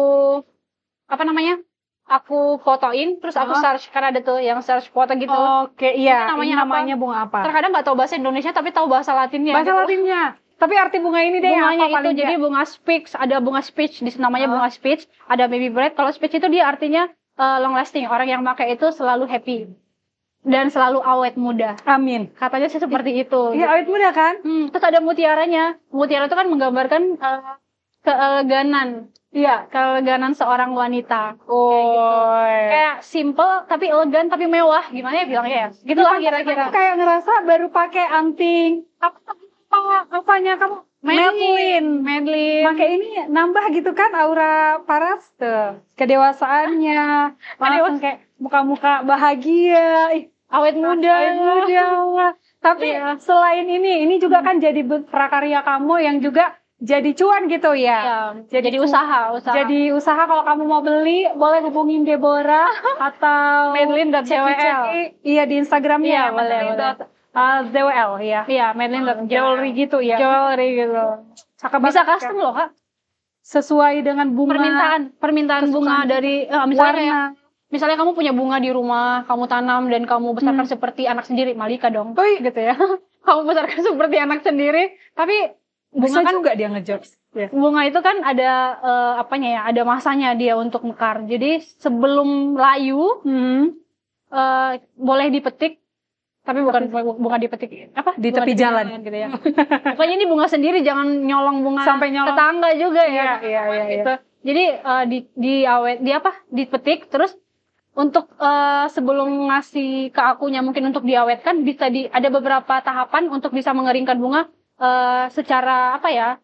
apa namanya? Aku fotoin, terus aku Ah. search karena ada tuh yang search foto gitu. Oke, iya. Ini namanya Ini apa? namanya bunga apa? Terkadang nggak tahu bahasa Indonesia tapi tahu bahasa Latinnya. Bahasa gitu. Latinnya. Tapi arti bunga ini deh yang Bunganya apa itu paling jadi nggak? bunga speech, ada bunga speech, di namanya Ah. bunga speech, ada baby bread. Kalau speech itu dia artinya uh, long lasting, orang yang pakai itu selalu happy dan selalu awet muda. Amin. Katanya sih seperti itu. Iya, awet muda kan? Hmm, terus ada mutiaranya. Mutiara itu kan menggambarkan uh, keeleganan, Iya. keeleganan seorang wanita. Oh. Kayak simple tapi elegan tapi mewah, gimana ya bilangnya ya? Gitu lah kira-kira. Aku kayak ngerasa baru pakai anting. Apa apa apanya kamu? Madeline. Madeline. Pakai ini nambah gitu kan aura Paras tuh. Kedewasaannya. Langsung kayak muka-muka bahagia. Ih, Awet muda. awet muda. Tapi Iya. selain ini, ini juga kan jadi be- prakarya kamu yang juga jadi cuan gitu ya. Ya, Jadi jadi, cu- usaha, usaha. Jadi usaha kalau kamu mau beli boleh hubungin Deborah atau Madeline dot J W L. ceki-ceki. Iya di Instagramnya Iya, ya, boleh, Madeline boleh. dot, uh, Z W L ya. Iya, Madeline dot Jewelry gitu ya. Jewelry gitu. Cakep Bisa banget, custom Kak. loh, Kak. Sesuai dengan bunga. Permintaan, permintaan bunga kesukaan. dari eh, misalnya Warna. kayak, misalnya kamu punya bunga di rumah, kamu tanam dan kamu besarkan Hmm. seperti anak sendiri, Malika dong. Ui, Gitu ya. Kamu besarkan seperti anak sendiri, tapi bisa bunga kan juga dia ngejokes. Ya. bunga itu kan ada eh, apanya ya, ada masanya dia untuk mekar. Jadi sebelum layu Hmm. eh, boleh dipetik, tapi bukan bunga dipetik apa? Di Bunga tepi jalan. gitu ya. Pokoknya ini bunga sendiri, jangan nyolong bunga Sampai nyolong. tetangga juga ya. Iya, iya, iya, iya. Gitu. Jadi eh, di di awet di apa? Dipetik terus untuk eh, sebelum ngasih ke akunya mungkin untuk diawetkan bisa di ada beberapa tahapan untuk bisa mengeringkan bunga eh, secara apa ya?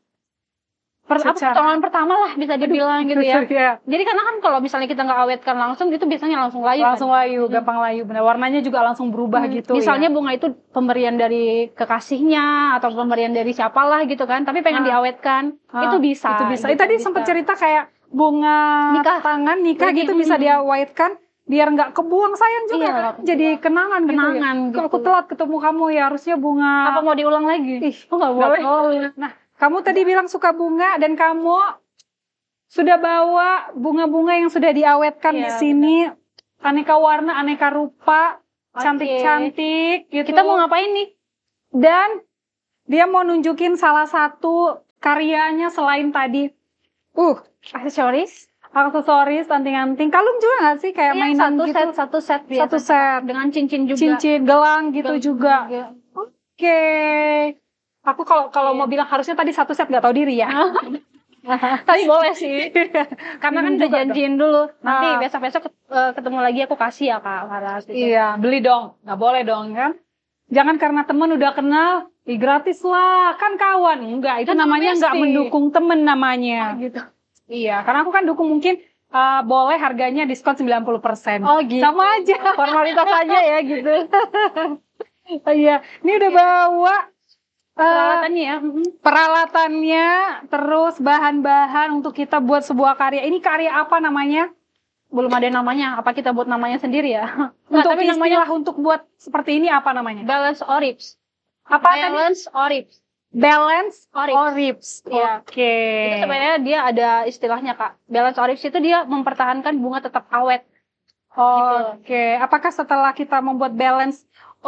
Per, apa, Secara- pertolongan pertama lah bisa dibilang gitu ya. Iya. Jadi karena kan kalau misalnya kita nggak awetkan langsung itu biasanya langsung layu. Langsung kan? layu, gampang layu. Benar. Warnanya juga langsung berubah Hmm, gitu. misalnya ya. bunga itu pemberian dari kekasihnya atau pemberian dari siapalah gitu kan, tapi pengen Ah. diawetkan, Ah, itu bisa. Itu bisa. gitu, Eh, tadi bisa. sempat cerita kayak bunga Nikah. tangan nikah Lagi, gitu bisa hmm. diawetkan biar nggak kebuang, sayang juga Iya, kan. nggak Jadi kenangan, Kenangan gitu ya. Kalau gitu. aku telat ketemu kamu ya harusnya bunga. Apa mau diulang lagi? Ih, Oh, nggak nggak boleh. boleh. Nah, kamu tadi bilang suka bunga dan kamu sudah bawa bunga-bunga yang sudah diawetkan Iya, di sini. Aneka warna, aneka rupa, Oke. cantik-cantik gitu. Kita mau ngapain nih? Dan dia mau nunjukin salah satu karyanya selain tadi. Uh, Aksesoris? aksesoris, anting-anting. Kalung juga nggak sih? Kayak Iya, mainan satu gitu. set, satu set biasa. Satu set. Dengan cincin juga. Cincin, gelang gitu Gelang juga. Oke. Aku kalau kalau Iya. mau bilang harusnya tadi satu set nggak tahu diri ya. Tapi boleh sih. Karena kan Hmm, udah juga janjiin dulu. Nanti Ah. besok-besok ket- eh, ketemu lagi aku kasih ya Kak Faras. Gitu. Iya, beli dong. Nggak boleh dong kan? Jangan karena temen udah kenal, ih gratis lah, kan kawan. Enggak, itu Kan namanya nggak domestik. mendukung temen namanya. Gitu. Iya, karena aku kan dukung mungkin uh, boleh harganya diskon sembilan puluh persen. Oh gitu. Sama aja. Formalitas aja ya gitu. Iya, ini udah bawa uh, Peralatannya ya. Mhm. peralatannya, terus bahan-bahan untuk kita buat sebuah karya. Ini karya apa namanya? Belum ada namanya. Apa kita buat namanya sendiri ya? Nggak, Untuk tapi namanya istilah untuk buat seperti ini apa namanya? balance orips. Apa tadi? Balance orips. balance Orips. orips. Iya. Oke. Itu sebenarnya dia ada istilahnya Kak. Balance orips itu dia mempertahankan bunga tetap awet. Oke. Apakah setelah kita membuat balance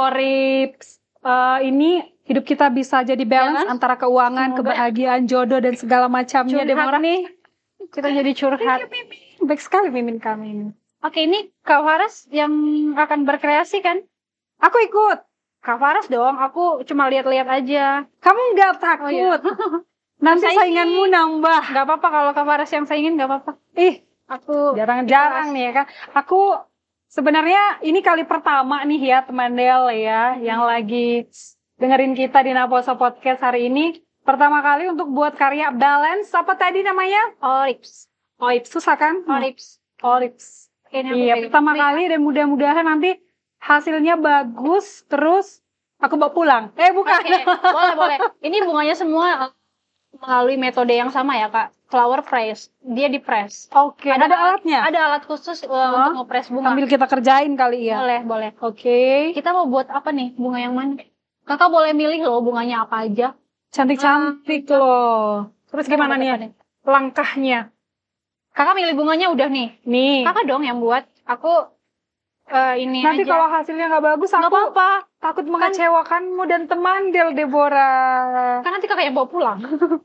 orips eh, ini hidup kita bisa jadi balance Balance? antara keuangan, Semoga. kebahagiaan, jodoh dan segala macamnya, Curhat Deborah? nih. Kita jadi curhat. Thank you, Mimin. Baik sekali Mimin kami ini. Oke, ini Kak Faras yang akan berkreasi kan? Aku ikut. Kak Faras dong, aku cuma lihat-lihat aja. Kamu nggak Oh, iya. takut? Nanti Saingi. sainganmu nambah. Gak apa-apa kalau Kak Faras yang saingin gak apa-apa. Ih, Aku jarang-jarang nih ya kan. Aku sebenarnya ini kali pertama nih ya teman Del ya yang lagi dengerin kita di Naposo Podcast hari ini. Pertama kali untuk buat karya balance apa tadi namanya? Orips. Orips susah kan? Orips. Orips. Ini aku Iya, pegang. pertama Nih, kali dan mudah-mudahan nanti hasilnya bagus terus aku bawa pulang. Eh bukan. Oke, boleh boleh. Ini bunganya semua uh, melalui metode yang sama ya Kak. Flower press. Dia di press. Oke, ada, alatnya. Ada alat khusus uh, Oh. untuk ngepress bunga. Sambil kita kerjain kali ya. Boleh boleh. Oke. Kita mau buat apa nih? Bunga yang mana? Kakak boleh milih loh bunganya apa aja. Cantik-cantik loh. Terus gimana nih ya? Langkahnya? Kakak milih bunganya udah nih. Nih. Kakak dong yang buat. Aku uh, ini Nanti aja. kalau hasilnya nggak bagus, Nggak aku apa-apa. takut mengecewakanmu dan teman Del Deborah. Kan nanti kakak yang bawa pulang.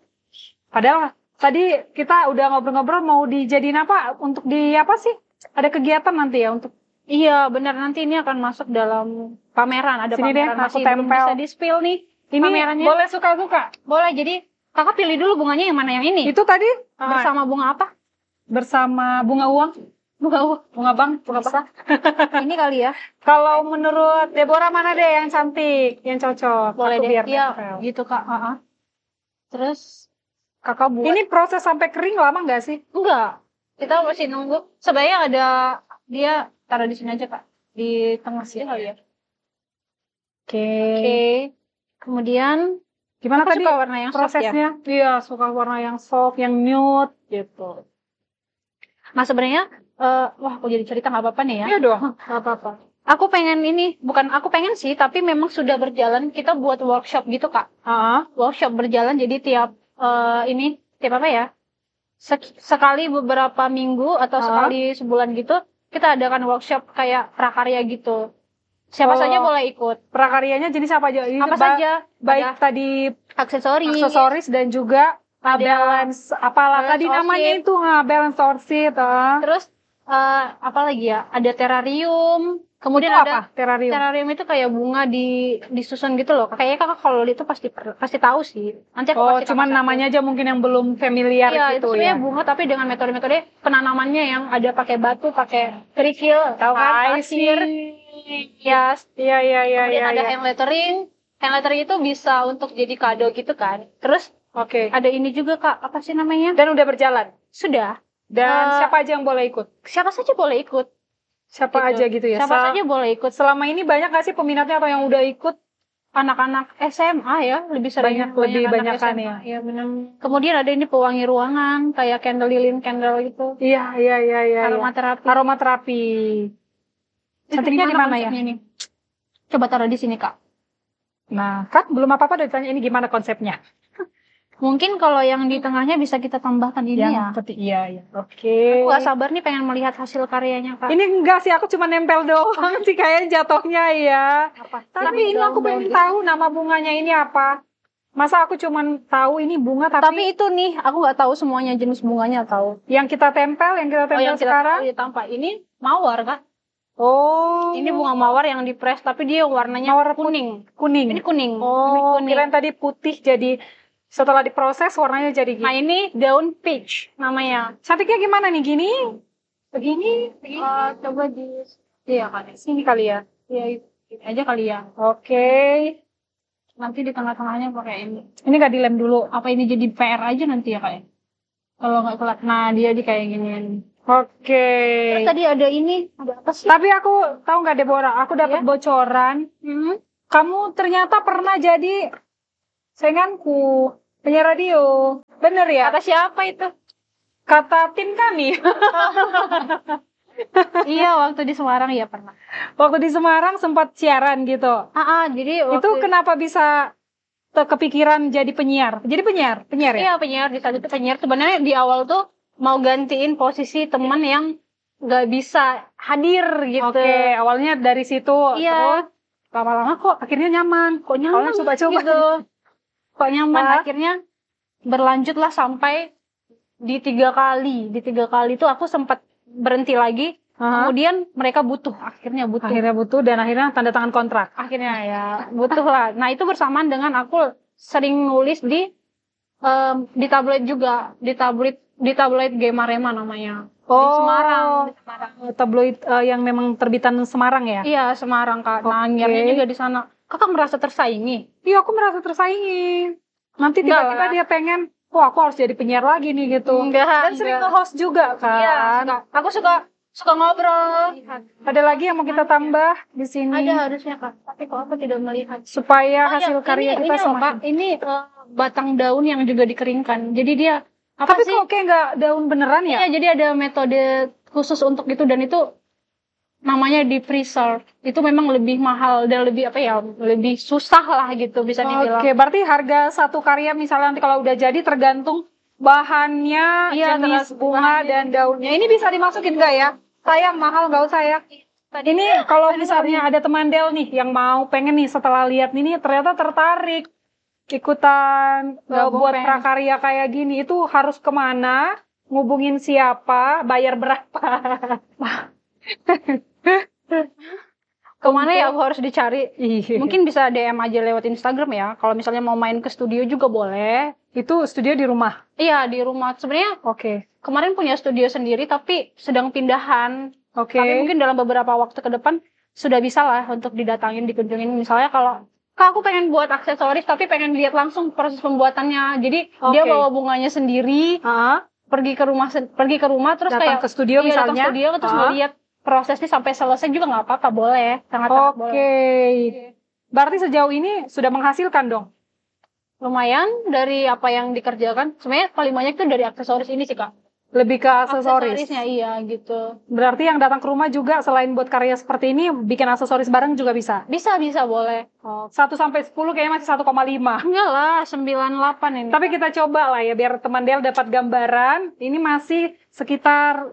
Padahal tadi kita udah ngobrol-ngobrol mau dijadiin apa? Untuk di apa sih? Ada kegiatan nanti ya untuk Iya benar, nanti ini akan masuk dalam pameran. Ada Sini deh, pameran aku masih belum tempel. bisa di spill nih. ini Pamerannya. boleh suka-suka. Boleh, jadi kakak pilih dulu bunganya yang mana yang ini. Itu tadi ah, Bersama bunga apa? bersama bunga uang, Bunga uh, bunga bank, bunga bisa. apa? Ini kali ya. Kalau menurut Deborah mana deh yang cantik, yang cocok? Boleh Aku deh. biar Iya, tempel. gitu kak. Ah, ah. Terus kakak buat. Ini proses sampai kering lama nggak sih? Enggak. Kita masih nunggu. Sebenarnya ada dia taruh di sini aja kak. Di tengah sini kali ya. Oke. Oke. Kemudian Gimana kakak tadi suka warna yang soft ya? prosesnya? Iya, suka warna yang soft, yang nude gitu. Nah sebenarnya, eh, wah aku jadi cerita nggak apa-apa nih ya. Iya dong, nggak apa-apa. Aku pengen ini, bukan aku pengen sih, tapi memang sudah berjalan. Kita buat workshop gitu kak. Ah, Workshop berjalan, jadi tiap eh, ini tiap apa ya? Sek- sekali beberapa minggu atau Ah. sekali sebulan gitu, kita adakan workshop kayak prakarya gitu. Siapa Oh. saja boleh ikut. prakaryanya jenis apa aja? Ini Apa ba- saja? Baik Ada tadi aksesoris, aksesoris dan juga uh, Ada balance apalah balance tadi namanya orchid. itu uh, balance orchid. Uh. terus eh, apa lagi ya? Ada terrarium. Kemudian Itu ada apa? Terrarium. terrarium itu kayak bunga di disusun gitu loh. Kayaknya kakak kalau itu pasti per- pasti tahu sih. Nanti aku Oh, kasih cuman kakak satu. namanya aja mungkin yang belum familiar Iya, itu gitu sebenarnya ya. bunga tapi dengan metode-metode penanamannya yang ada pakai batu, pakai kerikil, tahu kan? I see. Pasir, hias. Iya, iya, iya, Kemudian iya. ada iya. hand lettering. Hand lettering itu bisa untuk jadi kado gitu kan. Terus Oke. ada ini juga kak, apa sih namanya? Dan udah berjalan. Sudah. Dan Eh, siapa aja yang boleh ikut? Siapa saja boleh ikut. Siapa gitu. aja gitu ya. Siapa Sel- saja boleh ikut. Selama ini banyak gak sih peminatnya atau yang udah ikut? Anak-anak S M A ya, lebih sering. Banyak, lebih anak banyakan S M A. ya. Iya benar. Kemudian ada ini pewangi ruangan, kayak candle lilin candle gitu. Iya, iya, iya, iya. Aromaterapi. Aromaterapi. Cantiknya di mana ya? konsepnya ini? Coba taruh di sini kak. Nah, kan belum apa-apa udah ditanya ini gimana konsepnya. Mungkin kalau yang di tengahnya bisa kita tambahkan ini Yang ya. seperti iya, iya. Oke. Aku gak sabar nih pengen melihat hasil karyanya kak. Ini enggak sih, aku cuma nempel doang sih kayaknya jatohnya ya. Apa? Tapi ini aku pengen tahu nama bunganya ini apa. Masa aku cuma tahu ini bunga tapi, Tapi itu nih, aku nggak tahu semuanya jenis bunganya tahu. yang kita tempel, yang kita Oh tempel yang kita sekarang. tahu tampak ini mawar kak. Oh. Ini bunga mawar yang dipres tapi dia warnanya Mawar kuning. kuning. Ini kuning. Ini Oh, kuning. kirain tadi putih jadi setelah diproses warnanya jadi gini. Nah ini daun peach namanya. Cantiknya gimana nih gini? Begini, begini. Eh, coba di iya kali. Sini kali ya. Iya ini aja kali ya. Oke. Nanti di tengah-tengahnya pakai ini. Ini nggak dilem dulu. Apa ini jadi P R aja nanti ya kayak? Kalau nggak kelat. Nah dia di kayak ginian. Oke. Terus tadi ada ini, ada apa sih? Tapi aku tahu nggak Deborah, aku dapat Iya? bocoran. Hmm? Kamu ternyata pernah jadi sainganku penyiar radio. Bener ya? Kata siapa itu? Kata tim kami. Iya waktu di Semarang ya pernah. Waktu di Semarang sempat siaran gitu. Ah, ah, jadi waktu Itu kenapa bisa te- kepikiran jadi penyiar? Jadi penyiar, penyiar ya? Iya, penyiar di saat itu penyiar. Sebenarnya di awal tuh mau gantiin posisi teman yang nggak bisa hadir gitu. Oke, awalnya dari situ, Iya. terus lama-lama kok akhirnya nyaman. Kok nyaman Awalnya coba-coba. gitu. Kok nyaman Hah? akhirnya berlanjutlah sampai di tiga kali. Di tiga kali itu aku sempat berhenti lagi. Aha. Kemudian mereka butuh, akhirnya butuh. Akhirnya butuh dan akhirnya tanda tangan kontrak. Akhirnya ya butuh lah. Nah itu bersamaan dengan aku sering nulis di em, di tabloid juga, di tabloid di tabloid Gemarema namanya. Di Semarang, di Semarang. Tabloid eh, yang memang terbitan Semarang ya? Iya Semarang kak. Nah Oke. nyiarnya juga di sana. Kakak merasa tersaingi? Iya, aku merasa tersaingi. Nanti Enggak tiba-tiba lah. dia pengen, wah aku harus jadi penyiar lagi nih gitu. Enggak, Dan sering enggak. nge-host juga kan. Iya, suka. Aku suka suka ngobrol. Ada lagi yang mau kita tambah di sini Ada harusnya kak, tapi kok aku tidak melihat. supaya Oh, hasil ya, karya ini, kita ini loh, semakin. Kak, ini eh, batang daun yang juga dikeringkan. Jadi dia apa Tapi sih? kok kayak nggak daun beneran ya? Iya, jadi ada metode khusus untuk itu dan itu namanya di preserve. Itu memang lebih mahal dan lebih apa ya? Lebih susah lah gitu bisa dibilang. Oke, berarti harga satu karya misalnya nanti kalau udah jadi tergantung bahannya, Iya, jenis tergantung bunga bahannya. dan daunnya. Ini bisa dimasukin nggak ya? Sayang, mahal nggak usah ya? Tadi Ini kalau misalnya ada teman Del nih yang mau pengen nih setelah lihat ini ternyata tertarik ikutan eh, Gabung buat pengen. prakarya kayak gini, itu harus kemana? Ngubungin siapa? Bayar berapa? kemana ya aku harus dicari? Iya. Mungkin bisa D M aja lewat Instagram ya. Kalau misalnya mau main ke studio juga boleh. Itu studio di rumah. Iya, di rumah. Sebenarnya Oke. kemarin punya studio sendiri tapi sedang pindahan. Oke. Tapi mungkin dalam beberapa waktu ke depan sudah bisa lah untuk didatangin, dikunjungin. Misalnya kalau Kak, aku pengen buat aksesoris tapi pengen lihat langsung proses pembuatannya. Jadi dia Oke. bawa bunganya sendiri, Ah, pergi ke rumah sen- pergi ke rumah terus datang kayak ke studio iya, datang misalnya. studio terus Ah. ngeliat prosesnya sampai selesai juga nggak apa-apa, boleh. Sangat-sangat Oke. boleh. Berarti sejauh ini sudah menghasilkan dong. Lumayan dari apa yang dikerjakan. Sebenarnya paling banyak tuh dari aksesoris ini sih, Kak. Lebih ke aksesoris. Aksesorisnya iya gitu. Berarti yang datang ke rumah juga selain buat karya seperti ini, bikin aksesoris bareng juga bisa. Bisa, bisa boleh. satu sampai sepuluh kayaknya masih satu koma lima. Enggak lah, sembilan delapan ini. Tapi kita coba lah ya biar teman Del dapat gambaran. Ini masih sekitar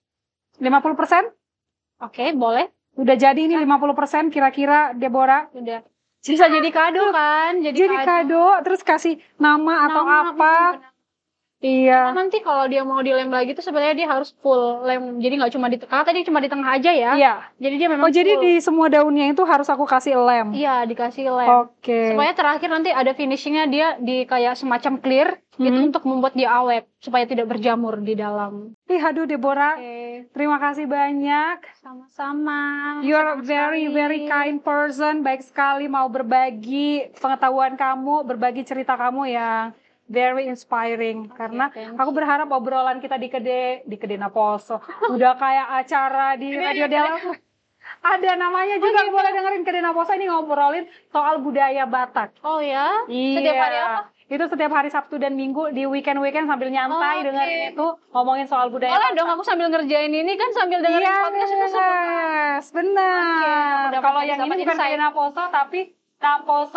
lima puluh persen. Oke, boleh. Udah jadi ini lima puluh persen kira-kira, Deborah. Udah. Bisa jadi kado kan? Jadi, Jadi kado, terus kasih nama atau Nama, apa. benar. Iya. Nanti kalau dia mau dilem lagi tuh sebenarnya dia harus full lem. Jadi nggak cuma di tengah, tadi cuma di tengah aja ya. Iya. Jadi dia memang Oh, jadi full. di semua daunnya itu harus aku kasih lem. Iya, dikasih lem. Oke. Supaya terakhir nanti ada finishingnya dia di kayak semacam clear. Itu Hmm. untuk membuat dia awet. Supaya tidak berjamur di dalam. Ih, aduh Deborah. Oke. Terima kasih banyak. Sama-sama. You are Senang very sekali. very kind person. Baik sekali mau berbagi pengetahuan kamu, berbagi cerita kamu yang very inspiring. Karena thank aku berharap obrolan kita di Kede di Kede Naposo udah kayak acara di Radio Dela. Ada namanya juga, boleh dengerin Kede Naposo, ini ngobrolin soal budaya Batak. Oh ya? Iya. Setiap hari apa? Itu setiap hari Sabtu dan Minggu di weekend-weekend sambil nyantai Oh, oke. dengerin itu ngomongin soal budaya. Boleh dong, aku sambil ngerjain ini kan sambil dengerin Iya, podcast itu seru. yes, benar. Oke, udah Kalau dapat yang ini dapat bukan insight. Kede Naposo tapi Naposo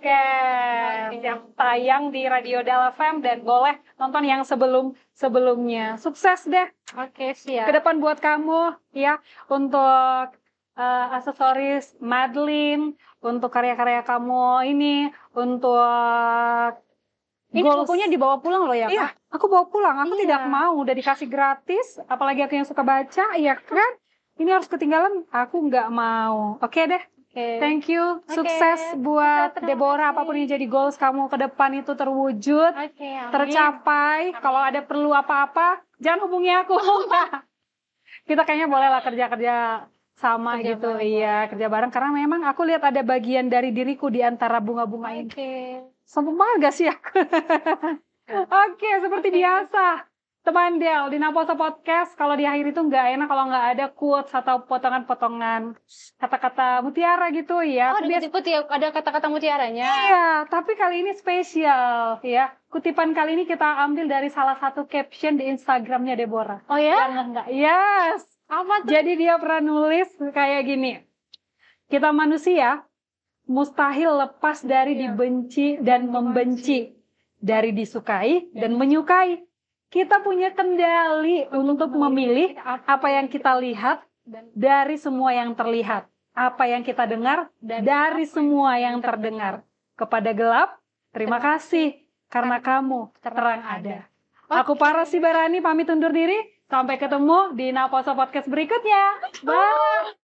Podcast Oke. yang tayang di Radio Del F M, dan boleh nonton yang sebelum sebelumnya. Sukses deh Oke, siap. ke depan buat kamu ya, untuk eh, aksesoris Madeline, untuk karya-karya kamu ini, untuk Ini goals. bukunya dibawa pulang loh ya, Iya, Kak? aku bawa pulang. Aku Iya. tidak mau, udah dikasih gratis. Apalagi aku yang suka baca, ya kan? Ini harus ketinggalan, aku nggak mau. Oke deh, Oke. thank you. Oke. Sukses buat Terima Deborah, kasih. apapun yang jadi goals kamu ke depan itu terwujud, Oke, amin. tercapai. Kalau ada perlu apa-apa, jangan hubungi aku. Kita kayaknya boleh lah kerja-kerja sama Kerja gitu. bareng. Iya, kerja bareng. Karena memang aku lihat ada bagian dari diriku di antara bunga-bunga ini. Oke. Sombong banget gak sih aku? Oke, seperti biasa. Teman Del, di Naposo Podcast, kalau di akhir itu nggak enak kalau nggak ada quotes atau potongan-potongan kata-kata mutiara gitu ya. Oh, ada Biasa- kutip-kutip ya, ada kata-kata mutiaranya. Iya, tapi kali ini spesial ya. Kutipan kali ini kita ambil dari salah satu caption di Instagramnya Deborah. Oh ya? Enggak, enggak. Yes. Apa tuh? Jadi dia pernah nulis kayak gini. Kita manusia mustahil lepas dari Iya. dibenci dan membenci, dari disukai dan menyukai. Kita punya kendali untuk memilih apa yang kita lihat Dan dari semua yang terlihat, apa yang kita dengar dari semua yang terdengar. Kepada gelap, terima kasih karena kamu terang ada. Aku Paras Sibarani pamit undur diri. Sampai ketemu di Naposo Podcast berikutnya. Bye.